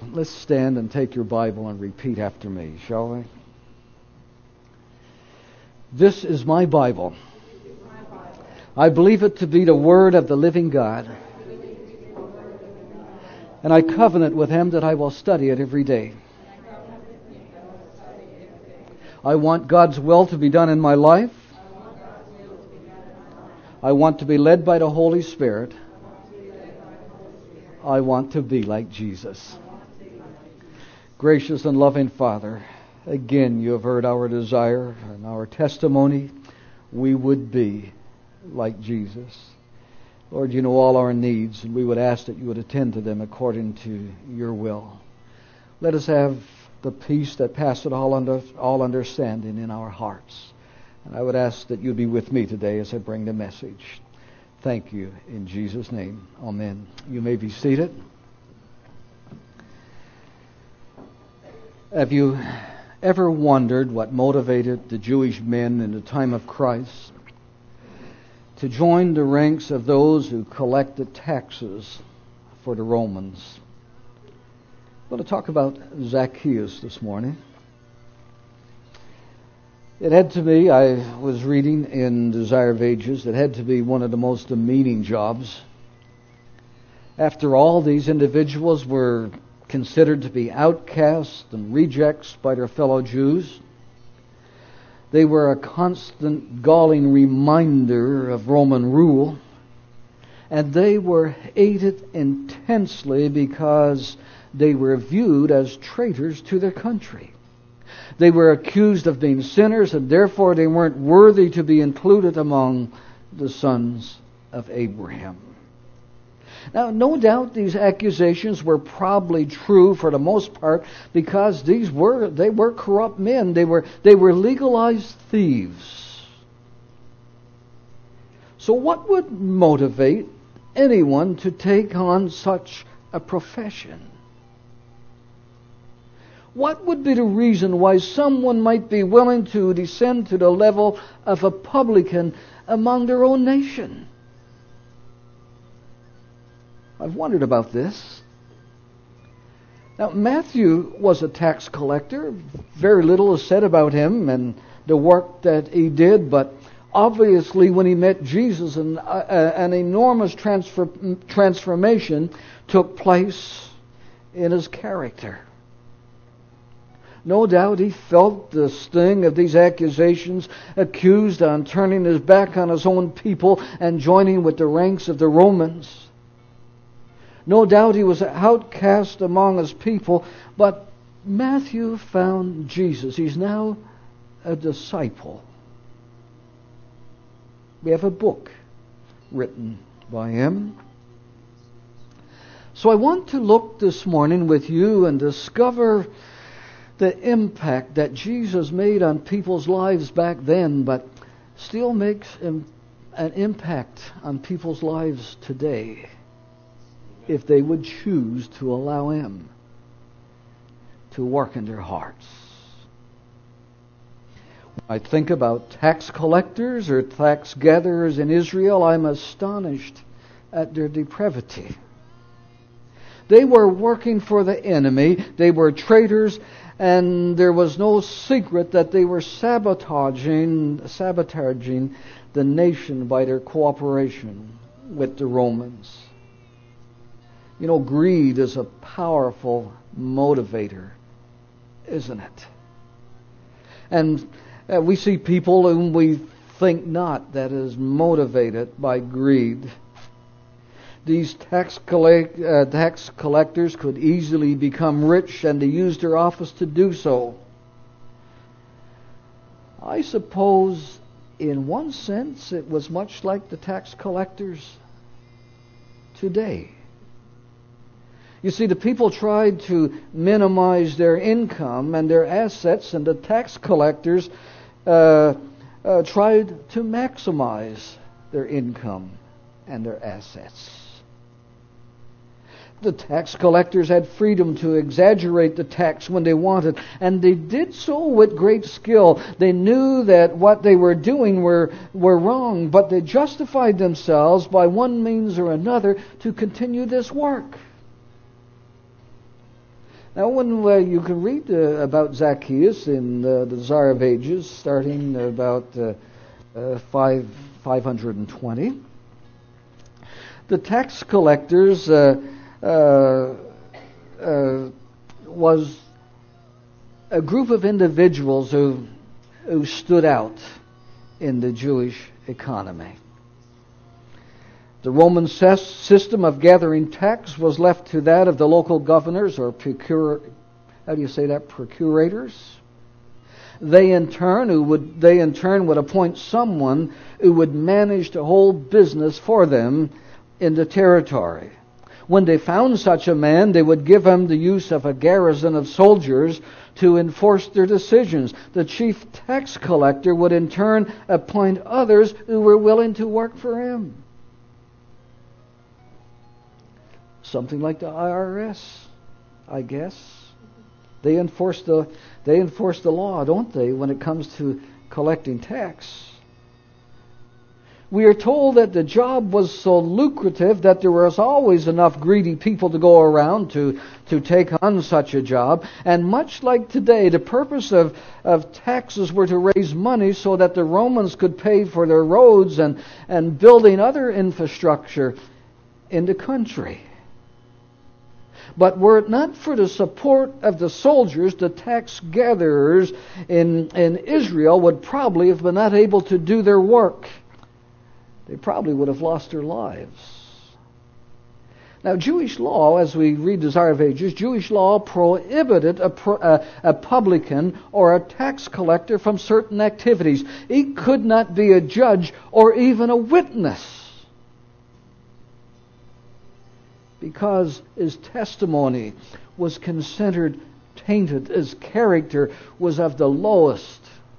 Let's stand and take your Bible and repeat after me, shall we? This is my Bible. I believe it to be the Word of the living God. And I covenant with Him that I will study it every day. I want God's will to be done in my life. I want to be led by the Holy Spirit. I want to be like Jesus. Gracious and loving Father, again you have heard our desire and our testimony. We would be like Jesus. Lord, you know all our needs, and we would ask that you would attend to them according to your will. Let us have the peace that passeth all understanding in our hearts. And I would ask that you'd be with me today as I bring the message. Thank you in Jesus' name. Amen. You may be seated. Have you ever wondered what motivated the Jewish men in the time of Christ to join the ranks of those who collected taxes for the Romans? I'm going to talk about Zacchaeus this morning. It had to be, I was reading in Desire of Ages, it had to be one of the most demeaning jobs. After all, these individuals were considered to be outcasts and rejects by their fellow Jews. They were a constant galling reminder of Roman rule, and they were hated intensely because they were viewed as traitors to their country. They were accused of being sinners, and therefore they weren't worthy to be included among the sons of Abraham. Now, no doubt these accusations were probably true for the most part, because they were corrupt men. They were legalized thieves. So what would motivate anyone to take on such a profession? What would be the reason why someone might be willing to descend to the level of a publican among their own nation? I've wondered about this. Now, Matthew was a tax collector. Very little is said about him and the work that he did, but obviously when he met Jesus, an enormous transformation took place in his character. No doubt he felt the sting of these accusations, accused on turning his back on his own people and joining with the ranks of the Romans. No doubt he was an outcast among his people, but Matthew found Jesus. He's now a disciple. We have a book written by him. So I want to look this morning with you and discover the impact that Jesus made on people's lives back then, but still makes an impact on people's lives today, if they would choose to allow him to work in their hearts. When I think about tax collectors or tax gatherers in Israel, I'm astonished at their depravity. They were working for the enemy. They were traitors, and there was no secret that they were sabotaging the nation by their cooperation with the Romans. You know, greed is a powerful motivator, isn't it? And we see people whom we think not that is motivated by greed. These tax collectors could easily become rich, and they used their office to do so. I suppose, in one sense, it was much like the tax collectors today. You see, the people tried to minimize their income and their assets, and the tax collectors tried to maximize their income and their assets. The tax collectors had freedom to exaggerate the tax when they wanted, and they did so with great skill. They knew that what they were doing were wrong, but they justified themselves by one means or another to continue this work. Now, when you can read about Zacchaeus in the Desire of Ages, starting about 520, the tax collectors was a group of individuals who stood out in the Jewish economy. The Roman system of gathering tax was left to that of the local governors or procurators. They in turn would appoint someone who would manage the whole business for them in the territory. When they found such a man, they would give him the use of a garrison of soldiers to enforce their decisions. The chief tax collector would in turn appoint others who were willing to work for him. Something like the IRS, I guess. They enforce the law, don't they, when it comes to collecting tax? We are told that the job was so lucrative that there was always enough greedy people to go around to take on such a job. And much like today, the purpose of taxes were to raise money so that the Romans could pay for their roads and building other infrastructure in the country. But were it not for the support of the soldiers, the tax gatherers in Israel would probably have been not able to do their work. They probably would have lost their lives. Now, Jewish law, as we read Desire of Ages, Jewish law prohibited a publican or a tax collector from certain activities. He could not be a judge or even a witness, because his testimony was considered tainted. His character was of the lowest.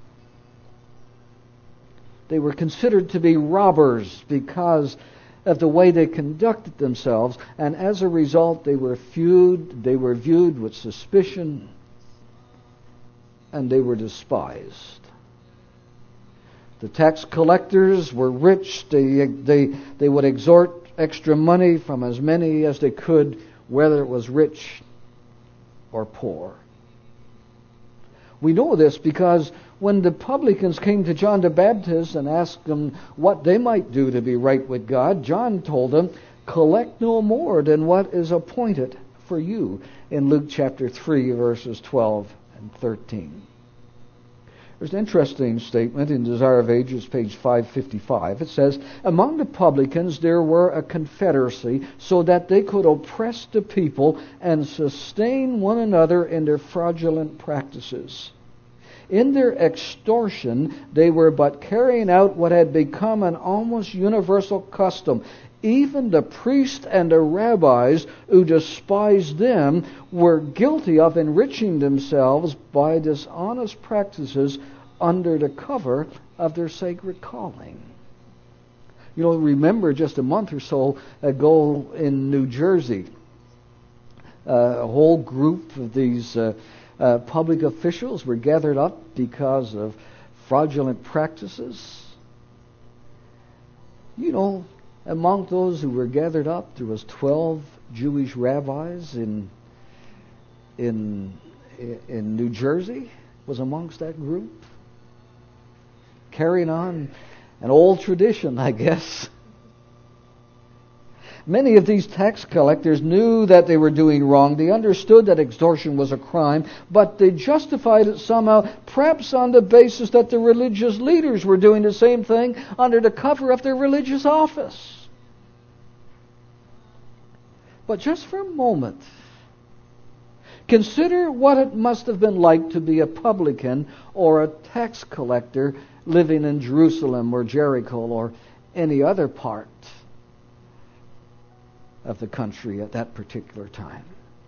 They were considered to be robbers because of the way they conducted themselves, and as a result they were viewed with suspicion, and they were despised. The tax collectors were rich. They would extort extra money from as many as they could, whether it was rich or poor. We know this because when the publicans came to John the Baptist and asked him what they might do to be right with God, John told them, "Collect no more than what is appointed for you," in Luke chapter 3, verses 12 and 13. There's an interesting statement in Desire of Ages, page 555. It says, "Among the publicans there were a confederacy, so that they could oppress the people and sustain one another in their fraudulent practices. In their extortion, they were but carrying out what had become an almost universal custom. Even the priests and the rabbis who despised them were guilty of enriching themselves by dishonest practices under the cover of their sacred calling." You know, remember just a month or so ago in New Jersey, a whole group of these public officials were gathered up because of fraudulent practices. You know, among those who were gathered up, there was 12 Jewish rabbis in New Jersey was amongst that group, carrying on an old tradition, I guess. Many of these tax collectors knew that they were doing wrong. They understood that extortion was a crime, but they justified it somehow, perhaps on the basis that the religious leaders were doing the same thing under the cover of their religious office. But just for a moment, consider what it must have been like to be a publican or a tax collector living in Jerusalem or Jericho or any other part of the country at that particular time.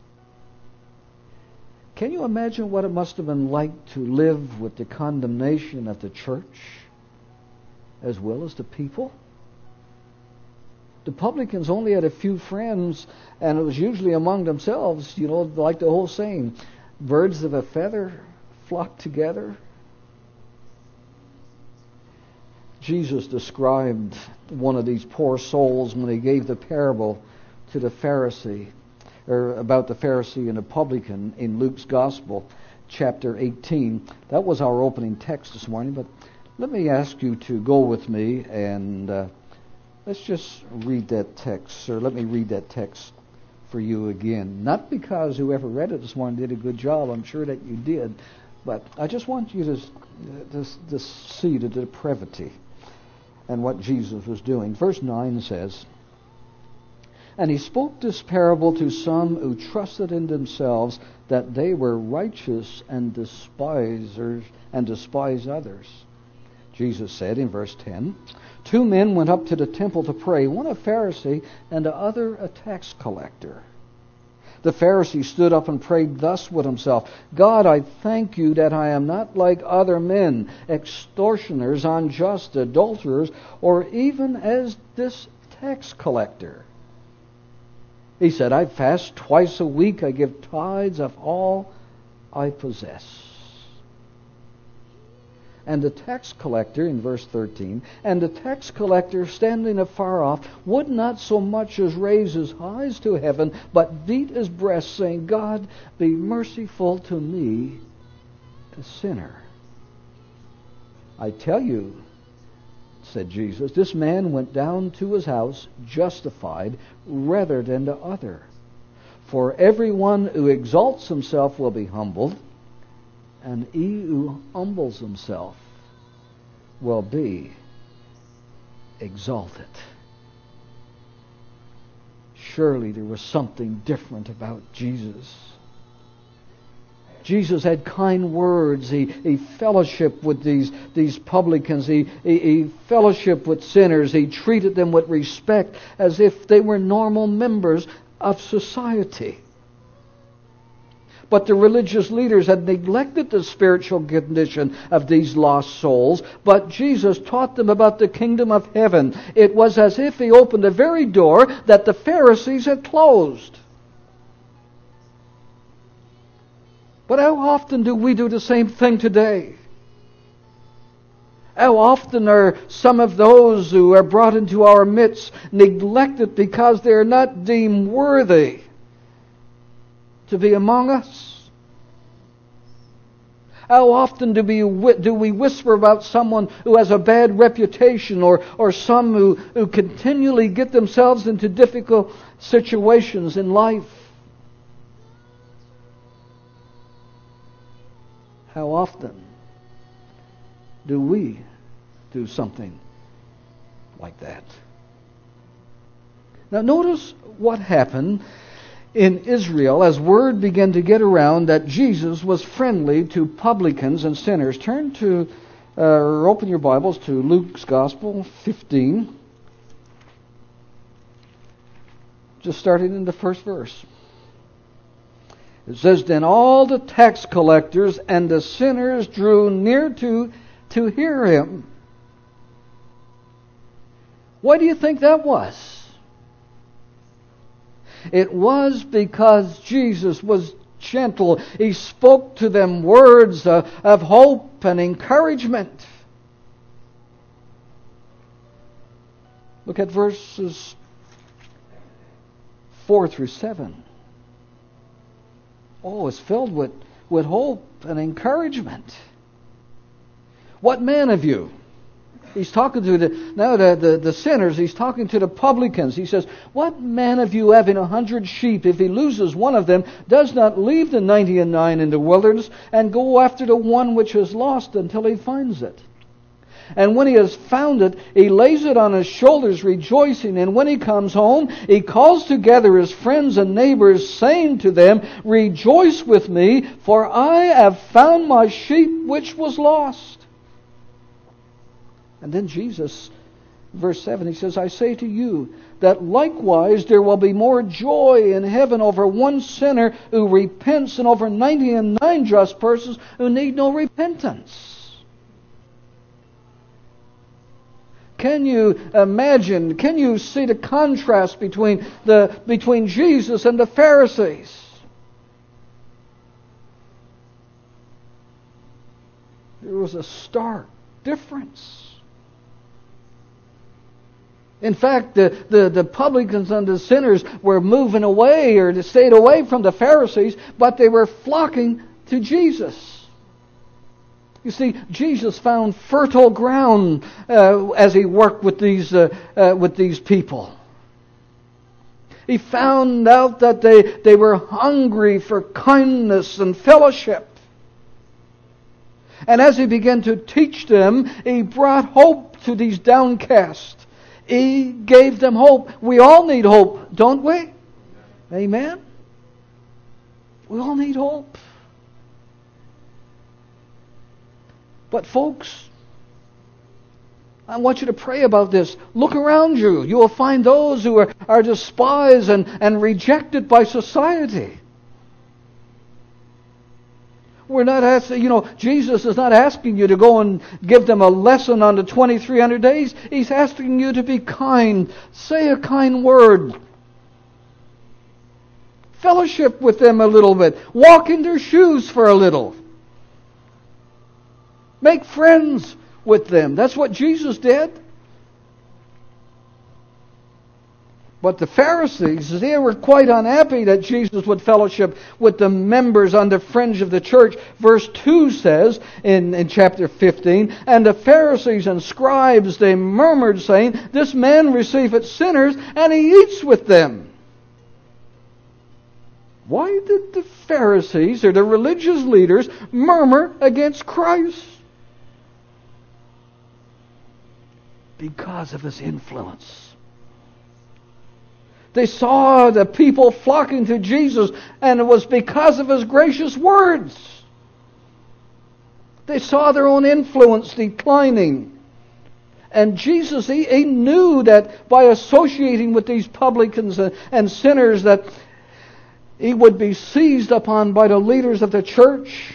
Can you imagine what it must have been like to live with the condemnation of the church as well as the people? The publicans only had a few friends, and it was usually among themselves, you know, like the whole saying, birds of a feather flock together. Jesus described one of these poor souls when he gave the parable to the Pharisee. or about the Pharisee and the publican in Luke's Gospel, chapter 18. That was our opening text this morning, but let me ask you to go with me and let's just read that text, or let me read that text for you again. Not because whoever read it this morning did a good job, I'm sure that you did, but I just want you to see the depravity and what Jesus was doing. Verse 9 says, "And he spoke this parable to some who trusted in themselves that they were righteous and despised others. Jesus said in verse 10, 2 men went up to the temple to pray, one a Pharisee and the other a tax collector. The Pharisee stood up and prayed thus with himself, God, I thank you that I am not like other men, extortioners, unjust, adulterers, or even as this tax collector. He said, I fast twice a week, I give tithes of all I possess. And the tax collector, in verse 13, and the tax collector, standing afar off, would not so much as raise his eyes to heaven, but beat his breast, saying, God, be merciful to me, a sinner. I tell you, said Jesus, this man went down to his house justified rather than the other. For everyone who exalts himself will be humbled, and he who humbles himself will be exalted. Surely there was something different about Jesus. Jesus had kind words. He fellowshiped with these publicans. He fellowshiped with sinners. He treated them with respect as if they were normal members of society. But the religious leaders had neglected the spiritual condition of these lost souls. But Jesus taught them about the kingdom of heaven. It was as if He opened the very door that the Pharisees had closed. But how often do we do the same thing today? How often are some of those who are brought into our midst neglected because they are not deemed worthy to be among us? How often do we whisper about someone who has a bad reputation, or some who continually get themselves into difficult situations in life? How often do we do something like that? Now notice what happened in Israel as word began to get around that Jesus was friendly to publicans and sinners. Turn to, or open your Bibles to Luke's Gospel 15. Just starting in the first verse. It says, Then all the tax collectors and the sinners drew near to hear him. Why do you think that was? It was because Jesus was gentle. He spoke to them words of hope and encouragement. Look at verses 4 through 7. Oh, it's filled with hope and encouragement. What man of you? He's talking to the sinners. He's talking to the publicans. He says, what man of you having 100 sheep, if he loses one of them, does not leave the 99 in the wilderness and go after the one which is lost until he finds it? And when he has found it, he lays it on his shoulders, rejoicing. And when he comes home, he calls together his friends and neighbors, saying to them, Rejoice with me, for I have found my sheep which was lost. And then Jesus, verse 7, he says, I say to you that likewise there will be more joy in heaven over one sinner who repents than over 99 just persons who need no repentance. Can you imagine, can you see the contrast between Jesus and the Pharisees? There was a stark difference. In fact, the publicans and the sinners were moving away or stayed away from the Pharisees, but they were flocking to Jesus. You see, Jesus found fertile ground as He worked with these people. He found out that they were hungry for kindness and fellowship. And as He began to teach them, He brought hope to these downcast. He gave them hope. We all need hope, don't we? Amen? We all need hope. But folks, I want you to pray about this. Look around you. You will find those who are despised and rejected by society. We're not asking, Jesus is not asking you to go and give them a lesson on the 2,300 days. He's asking you to be kind. Say a kind word. Fellowship with them a little bit. Walk in their shoes for a little. Make friends with them. That's what Jesus did. But the Pharisees, they were quite unhappy that Jesus would fellowship with the members on the fringe of the church. Verse 2 says in chapter 15, "And the Pharisees and scribes, they murmured, saying, This man receiveth sinners, and He eats with them." Why did the Pharisees or the religious leaders murmur against Christ? Because of His influence. They saw the people flocking to Jesus, and it was because of His gracious words. They saw their own influence declining. And Jesus, He knew that by associating with these publicans and sinners that He would be seized upon by the leaders of the church.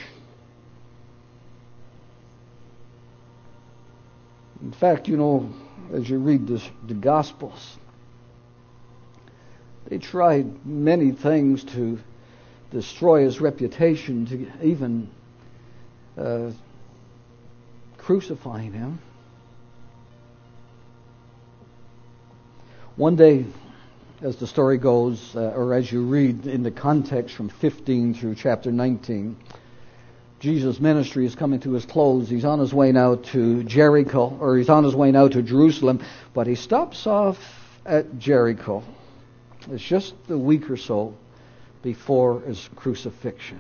In fact, as you read the Gospels, they tried many things to destroy His reputation, to even crucifying Him. One day, as the story goes, or as you read in the context from 15 through chapter 19, Jesus' ministry is coming to his close. He's on his way now to Jericho, or he's on his way now to Jerusalem, but he stops off at Jericho. It's just a week or so before his crucifixion.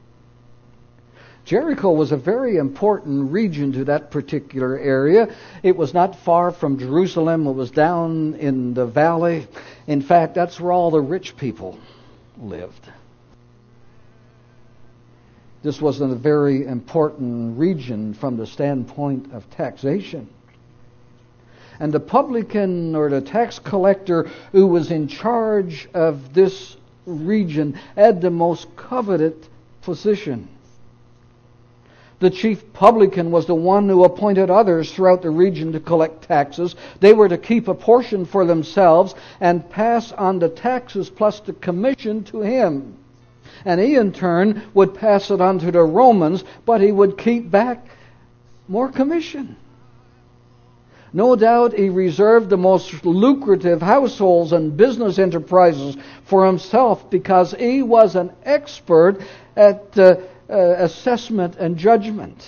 Jericho was a very important region to that particular area. It was not far from Jerusalem. It was down in the valley. In fact, that's where all the rich people lived. This was a very important region from the standpoint of taxation. And the publican or the tax collector who was in charge of this region had the most coveted position. The chief publican was the one who appointed others throughout the region to collect taxes. They were to keep a portion for themselves and pass on the taxes plus the commission to him. And he in turn would pass it on to the Romans, but he would keep back more commission. No doubt he reserved the most lucrative households and business enterprises for himself because he was an expert at assessment and judgment.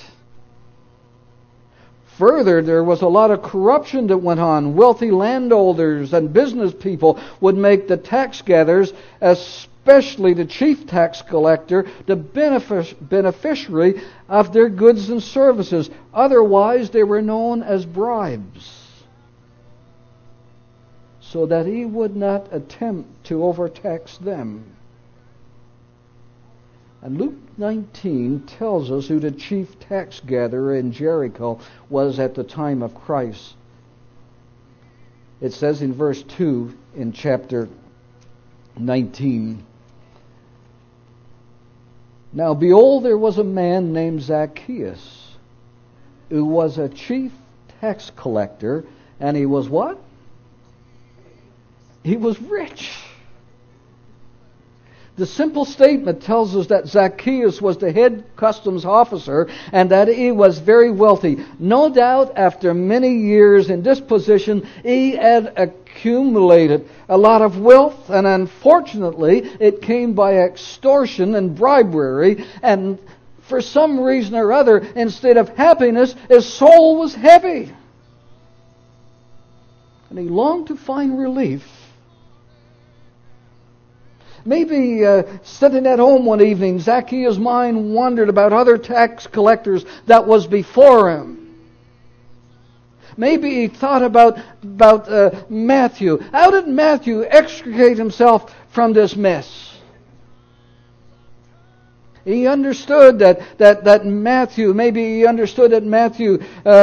Further, there was a lot of corruption that went on. Wealthy landowners and business people would make the tax gatherers, especially the chief tax collector, the beneficiary of their goods and services. Otherwise, they were known as bribes, so that he would not attempt to overtax them. And Luke 19 tells us who the chief tax gatherer in Jericho was at the time of Christ. It says in verse 2 in chapter 19, "Now behold, there was a man named Zacchaeus, who was a chief tax collector," and he was what? He was rich. The simple statement tells us that Zacchaeus was the head customs officer and that he was very wealthy. No doubt after many years in this position, he had accumulated a lot of wealth, and unfortunately it came by extortion and bribery, and for some reason or other, instead of happiness, his soul was heavy. And he longed to find relief. Maybe sitting at home one evening, Zacchaeus' mind wandered about other tax collectors that was before him. Maybe he thought about Matthew. How did Matthew extricate himself from this mess? He understood that Matthew, maybe he understood that Matthew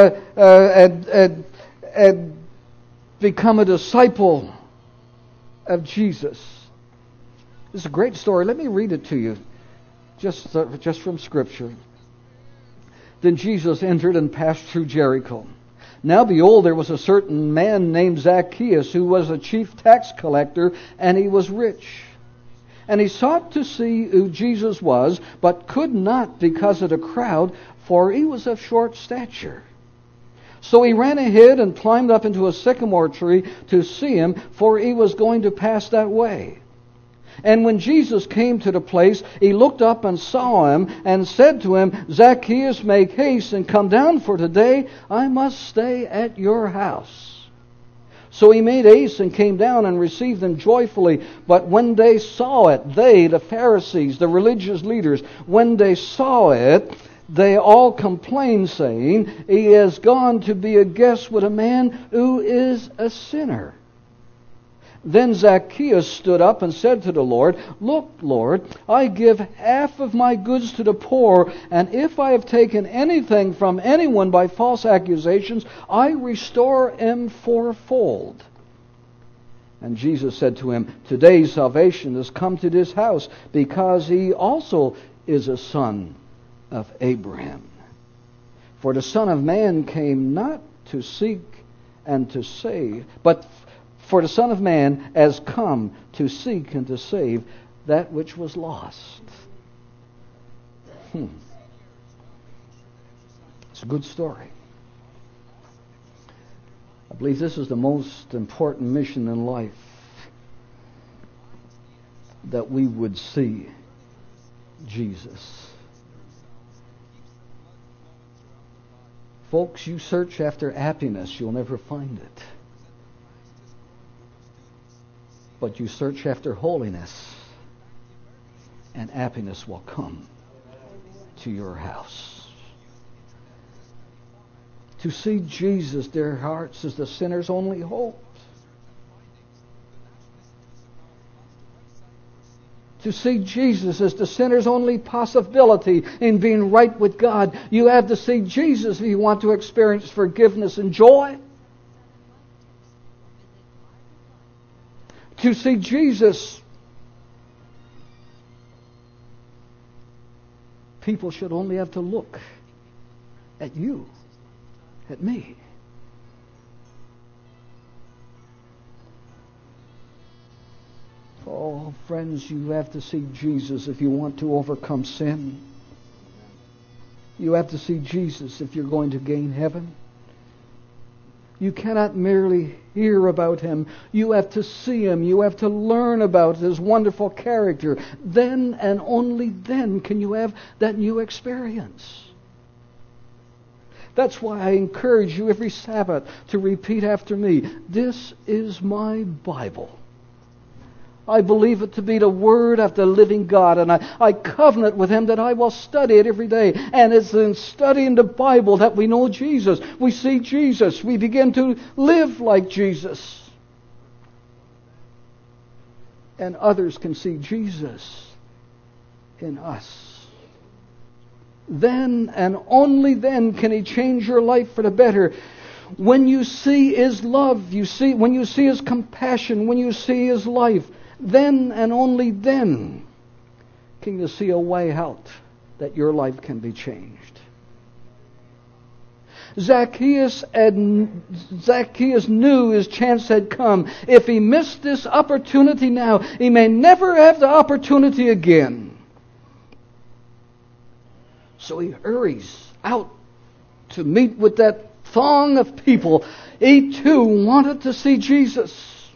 had become a disciple of Jesus. This is a great story. Let me read it to you, just from Scripture. Then Jesus entered and passed through Jericho. Now behold, there was a certain man named Zacchaeus, who was a chief tax collector, and he was rich. And he sought to see who Jesus was, but could not because of the crowd, for he was of short stature. So he ran ahead and climbed up into a sycamore tree to see him, for he was going to pass that way. And when Jesus came to the place, he looked up and saw him, and said to him, Zacchaeus, make haste and come down, for today I must stay at your house. So he made haste and came down and received them joyfully. But when they saw it, they, the Pharisees, the religious leaders, when they saw it, they all complained, saying, he has gone to be a guest with a man who is a sinner. Then Zacchaeus stood up and said to the Lord, Look, Lord, I give half of my goods to the poor, and if I have taken anything from anyone by false accusations, I restore him fourfold. And Jesus said to him, Today salvation has come to this house, because he also is a son of Abraham. For the Son of Man came not to seek and to save, but for the Son of Man has come to seek and to save that which was lost. It's a good story. I believe this is the most important mission in life, that we would see Jesus. Folks, you search after happiness, you'll never find it. But you search after holiness, and happiness will come to your house. To see Jesus, their hearts, is the sinner's only hope. To see Jesus is the sinner's only possibility in being right with God. You have to see Jesus if you want to experience forgiveness and joy. To see Jesus, people should only have to look at you, at me. Oh, friends, you have to see Jesus if you want to overcome sin. You have to see Jesus if you're going to gain heaven. You cannot merely hear about Him. You have to see Him. You have to learn about His wonderful character. Then and only then can you have that new experience. That's why I encourage you every Sabbath to repeat after me, this is my Bible. I believe it to be the Word of the living God, and I covenant with Him that I will study it every day. And it's in studying the Bible that we know Jesus. We see Jesus. We begin to live like Jesus. And others can see Jesus in us. Then and only then can He change your life for the better. When you see His love, when you see His compassion, when you see His life, then and only then can you see a way out that your life can be changed. Zacchaeus knew his chance had come. If he missed this opportunity now, he may never have the opportunity again. So he hurries out to meet with that throng of people. He too wanted to see Jesus.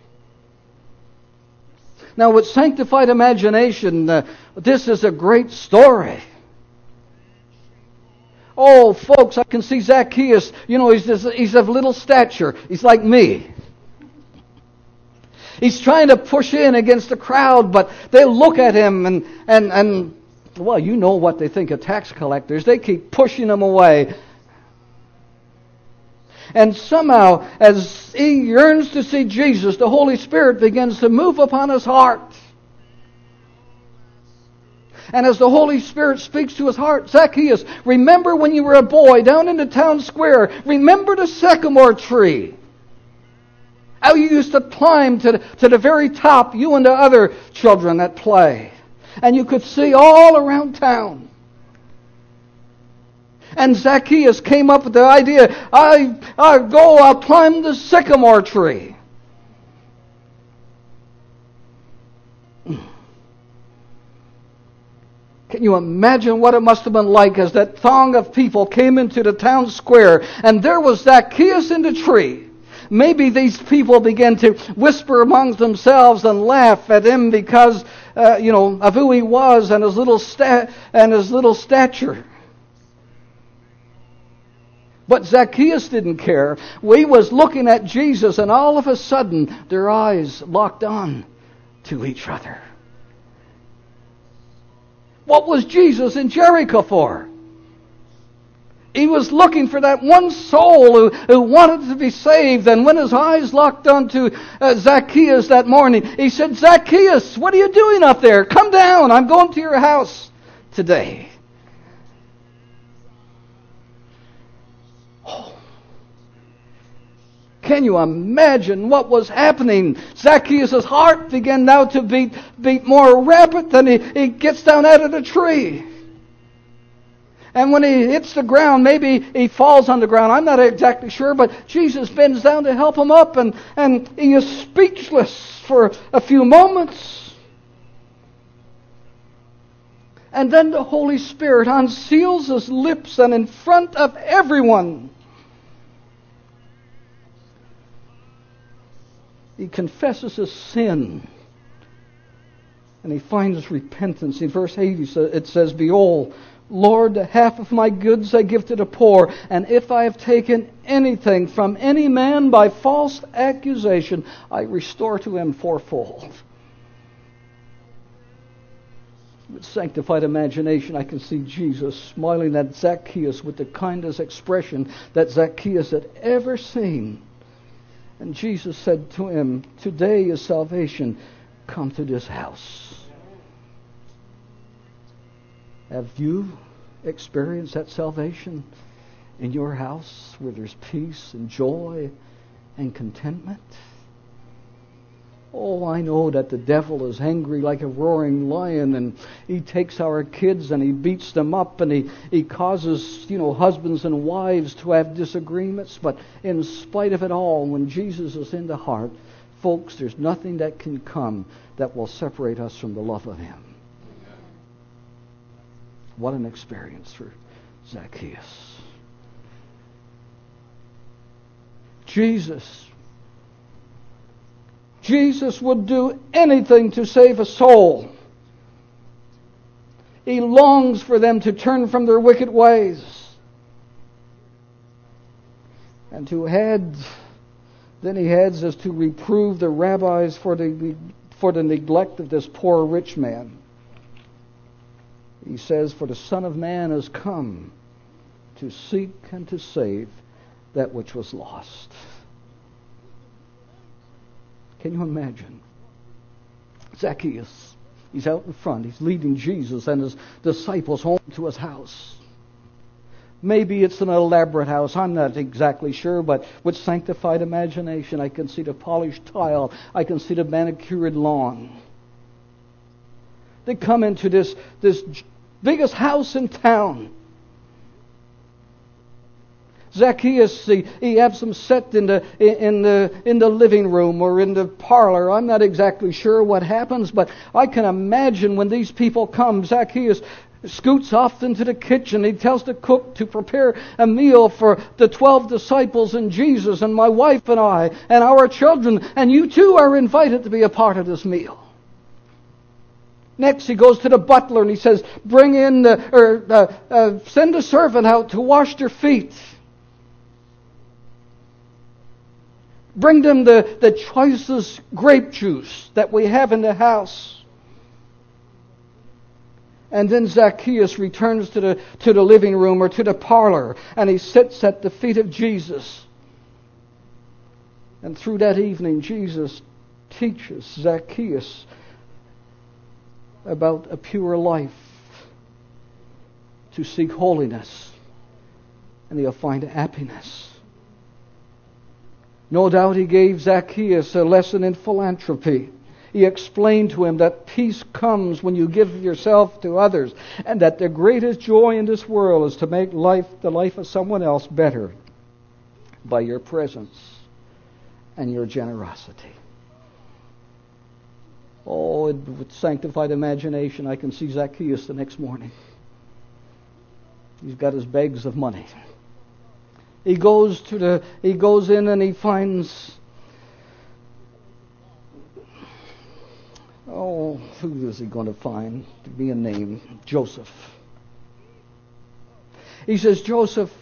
Now, with sanctified imagination, this is a great story. Oh, folks, I can see Zacchaeus. He's of little stature. He's like me. He's trying to push in against the crowd, but they look at him and well, you know what they think of tax collectors. They keep pushing him away. And somehow, as he yearns to see Jesus, the Holy Spirit begins to move upon his heart. And as the Holy Spirit speaks to his heart, Zacchaeus, remember when you were a boy down in the town square. Remember the sycamore tree. How you used to climb to the very top, you and the other children at play. And you could see all around town. And Zacchaeus came up with the idea, I'll climb the sycamore tree. Can you imagine what it must have been like as that throng of people came into the town square and there was Zacchaeus in the tree? Maybe these people began to whisper amongst themselves and laugh at him because, of who he was and his little stature. But Zacchaeus didn't care. He was looking at Jesus, and all of a sudden, their eyes locked on to each other. What was Jesus in Jericho for? He was looking for that one soul who wanted to be saved. And when his eyes locked onto Zacchaeus that morning, he said, Zacchaeus, what are you doing up there? Come down. I'm going to your house today. Oh. Can you imagine what was happening? Zacchaeus' heart began now to beat more rapid than he gets down out of the tree. And when he hits the ground, maybe he falls on the ground. I'm not exactly sure, but Jesus bends down to help him up, and he is speechless for a few moments. And then the Holy Spirit unseals his lips, and in front of everyone, he confesses his sin. And he finds repentance. In verse 8 it says, Behold, Lord, half of my goods I give to the poor, and if I have taken anything from any man by false accusation, I restore to him fourfold. With sanctified imagination, I can see Jesus smiling at Zacchaeus with the kindest expression that Zacchaeus had ever seen. And Jesus said to him, Today is salvation come to this house. Have you experienced that salvation in your house where there's peace and joy and contentment? Oh, I know that the devil is angry like a roaring lion, and he takes our kids and he beats them up, and he causes, husbands and wives to have disagreements. But in spite of it all, when Jesus is in the heart, folks, there's nothing that can come that will separate us from the love of Him. What an experience for Zacchaeus. Jesus would do anything to save a soul. He longs for them to turn from their wicked ways. And then he adds as to reprove the rabbis for the neglect of this poor rich man. He says, For the Son of Man has come to seek and to save that which was lost. Can you imagine? Zacchaeus, he's out in front. He's leading Jesus and his disciples home to his house. Maybe it's an elaborate house. I'm not exactly sure, but with sanctified imagination, I can see the polished tile. I can see the manicured lawn. They come into this biggest house in town. Zacchaeus, he has them set in the living room or in the parlor. I'm not exactly sure what happens, but I can imagine when these people come, Zacchaeus scoots off into the kitchen. He tells the cook to prepare a meal for the 12 disciples and Jesus and my wife and I and our children, and you too are invited to be a part of this meal. Next, he goes to the butler and he says, send a servant out to wash their feet. Bring them the choicest grape juice that we have in the house. And then Zacchaeus returns to the living room or to the parlor, and he sits at the feet of Jesus. And through that evening, Jesus teaches Zacchaeus about a pure life, to seek holiness, and he'll find happiness. No doubt he gave Zacchaeus a lesson in philanthropy. He explained to him that peace comes when you give yourself to others, and that the greatest joy in this world is to make the life of someone else better by your presence and your generosity. Oh, with sanctified imagination, I can see Zacchaeus the next morning. He's got his bags of money. He goes in and he finds, who is he going to find? To be a name, Joseph. He says, Joseph,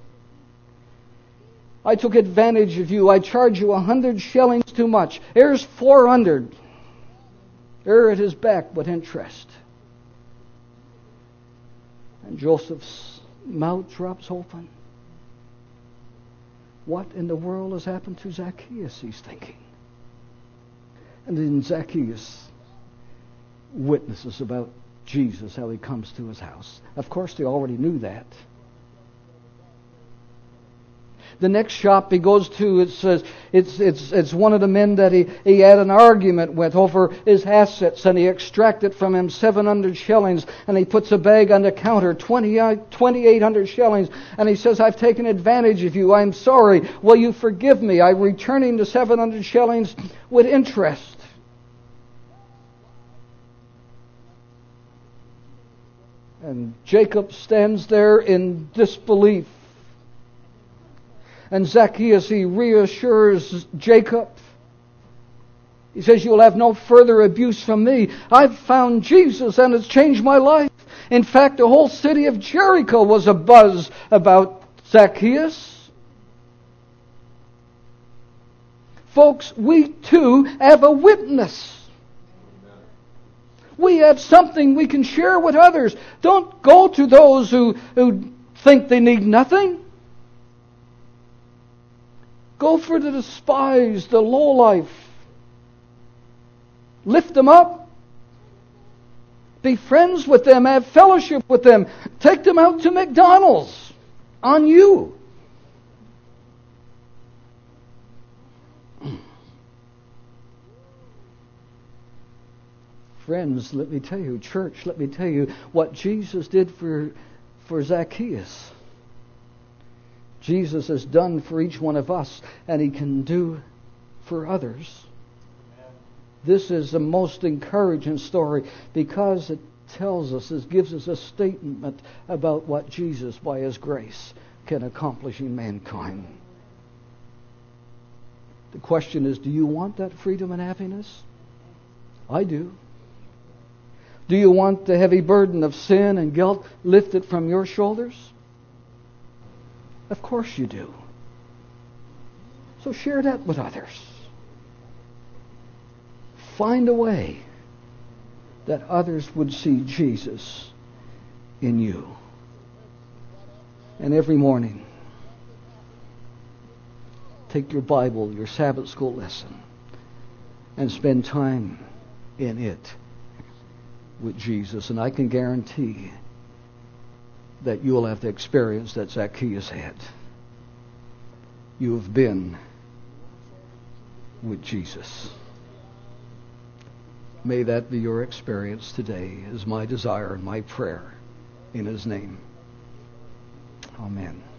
I took advantage of you. I charged you 100 shillings too much. Here's 400. Here at his back with interest. And Joseph's mouth drops open. What in the world has happened to Zacchaeus, he's thinking. And then Zacchaeus witnesses about Jesus, how he comes to his house. Of course, they already knew that. The next shop he goes to, it says it's one of the men that he had an argument with over his assets, and he extracted from him 700 shillings, and he puts a bag on the counter, 2,800 shillings, and he says, I've taken advantage of you. I'm sorry. Will you forgive me? I'm returning the 700 shillings with interest. And Jacob stands there in disbelief. And Zacchaeus, he reassures Jacob. He says, you'll have no further abuse from me. I've found Jesus and it's changed my life. In fact, the whole city of Jericho was abuzz about Zacchaeus. Folks, we too have a witness. We have something we can share with others. Don't go to those who think they need nothing. Go for the despised, the lowlife. Lift them up. Be friends with them. Have fellowship with them. Take them out to McDonald's on you. Friends, let me tell you, church, let me tell you what Jesus did for Zacchaeus. Jesus has done for each one of us, and He can do for others. This is the most encouraging story because it tells us, it gives us a statement about what Jesus, by His grace, can accomplish in mankind. The question is, do you want that freedom and happiness? I do. Do you want the heavy burden of sin and guilt lifted from your shoulders? Of course you do. So share that with others. Find a way that others would see Jesus in you. And every morning, take your Bible, your Sabbath school lesson, and spend time in it with Jesus. And I can guarantee that you'll have the experience that Zacchaeus had. You have been with Jesus. May that be your experience today, is my desire and my prayer in His name. Amen.